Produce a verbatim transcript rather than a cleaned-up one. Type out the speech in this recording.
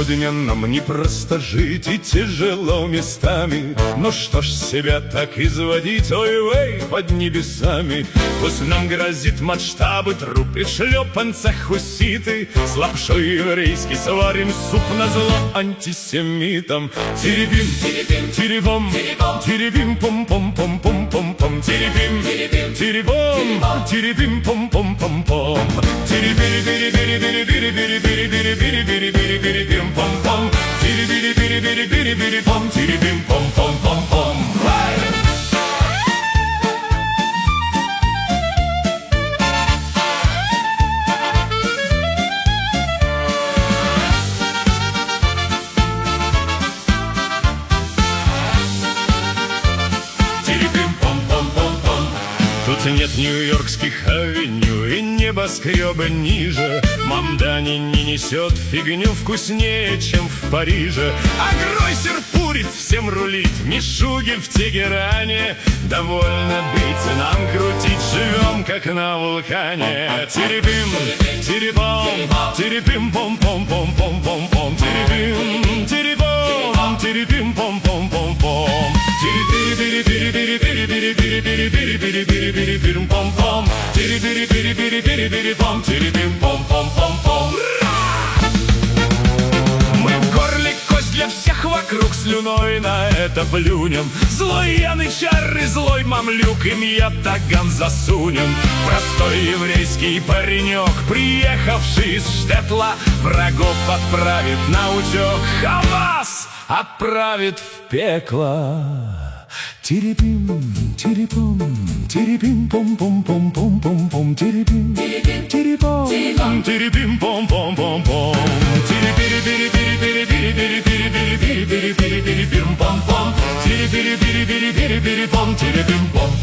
Сегодня нам не просто жить и тяжело местами, но что ж себя так изводить, ой-вей, под небесами. Пусть нам грозит масштабы, трупы, шлепанца, хуситы, с лапшой еврейский сварим суп назло антисемитам. Теребим, теребим, теребом, теребим, пом-пом-пом-пом-пом-пом, теребим, теребом, теребим, пом-пом-пом-пом, теребим-бери-бери-бери-бери-бери-бери-бери-бери-бери-бери-бери-бим-пом-пом, теребим-бери-бери-бери-бери-бери-бим-пом, теребим-пом-пом-пом-пом. Тут нет нью-йоркских авеню и небоскреба ниже. Мамдани не несет фигню вкуснее, чем в Париже. А Гройсер пурит, всем рулит, Мишуги в Тегеране. Довольно быть, нам крутить, живем как на вулкане. Теребим, теребом, теребим, пом-пом-пом-пом-пом-пом, теребим, теребом, теребим, пом-пом-пом-пом, теребим-бери-бери-бери-бери-бери-бери-бери-бери-бери-бери-бери-пом-пом, теребим-бери-бери-бери-бери-пом, теребим-пом-пом-пом-пом. Мы в горле кость для всех вокруг, слюной на это плюнем. Злой янычар и злой мамлюк, им ятаган засунем. Простой еврейский паренек, приехавший из Штетла, врагов отправит на утек, Хамас отправит в пекло. Теребим, теребом, теребим, пом-пом-пом-пом-пом-пом, теребим, теребом, теребим, пом-пом-пом-пом, теребим-бери-бери-бери-бери-бери-бери-бери-бери-бери-бери-бери-бери-бери-пом-пом, теребим-бери-бери-бери-бери-бери-бери-пом, теребим-пом.